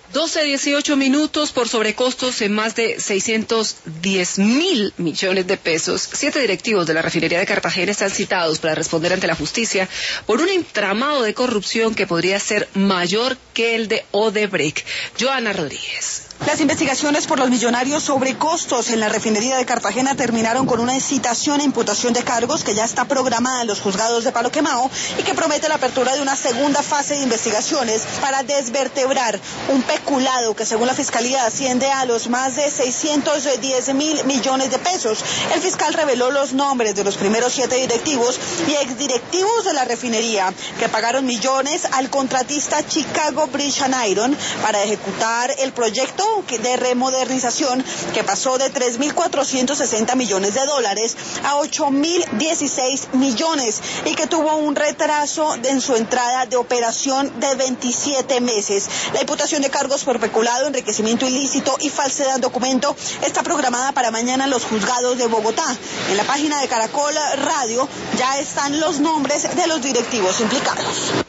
12:18 por sobrecostos en más de 610.000 millones de pesos. 7 directivos de la refinería de Cartagena están citados para responder ante la justicia por un entramado de corrupción que podría ser mayor que el de Odebrecht. Joana Rodríguez. Las investigaciones por los millonarios sobrecostos en la refinería de Cartagena terminaron con una citación e imputación de cargos que ya está programada en los juzgados de Palo Quemado y que promete la apertura de una segunda fase de investigaciones para desvertebrar un peculado que según la Fiscalía asciende a los más de 610.000 millones de pesos. El fiscal reveló los nombres de los primeros 7 directivos y exdirectivos de la refinería que pagaron millones al contratista Chicago Bridge and Iron para ejecutar el proyecto de remodernización que pasó de 3.460 millones de dólares a 8.016 millones y que tuvo un retraso en su entrada de operación de 27 meses. La imputación de cargos por peculado, enriquecimiento ilícito y falsedad de documento está programada para mañana en los juzgados de Bogotá. En la página de Caracol Radio ya están los nombres de los directivos implicados.